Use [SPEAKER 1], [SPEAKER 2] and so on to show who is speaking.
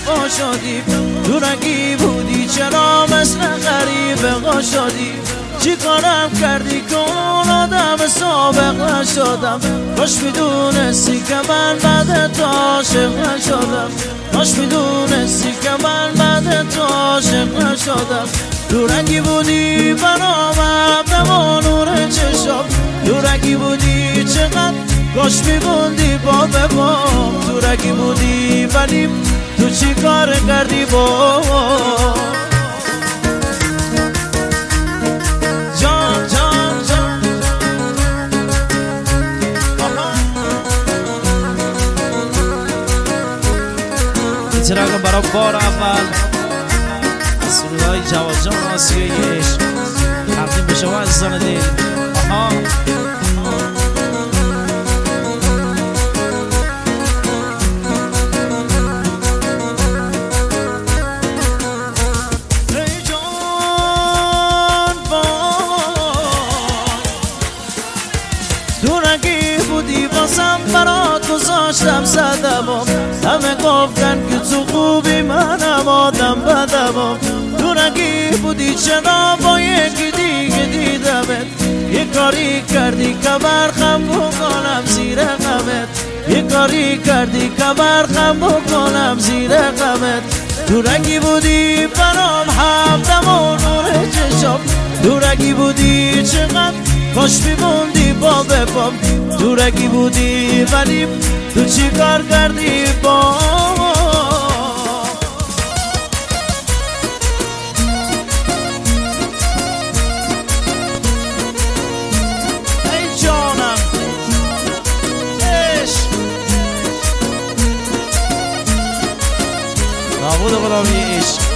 [SPEAKER 1] وفا شدی دورگی بودی چرا مثل غریبه شدی چی کارم کردی که اون آدم سابق نشدم کاش میدونستی که من بعد تو عاشق نشدم کاش میدونستی که من بعد تو عاشق نشدم دورگی بودی برام عبدم و نور چشم دورگی بودی چقدر کاش میبوندی با به با دورگی بودی ولی تو چی کار کردی با جان جان جان این ترکم برای بار اول از سرودهای جواد جان آسیایش تقدیم به شما عزیزان دل دورگی بودی بازم برات گذاشتم صدمم همه گفتن که تو خوبی منم آدم بدمم دورگی بودی چرا با یکی دیگه دیدمت یه کاری کردی که برخم بکنم زیر غمت یه کاری کردی که برخم بکنم زیر غمت دورگی بودی برام همدم و نور چشم دورگی بودی چقدر کاش میموندی با بپام دورگی بودی ولی تو چی کار کردی با ای جانم عشق نابود غلامی عشق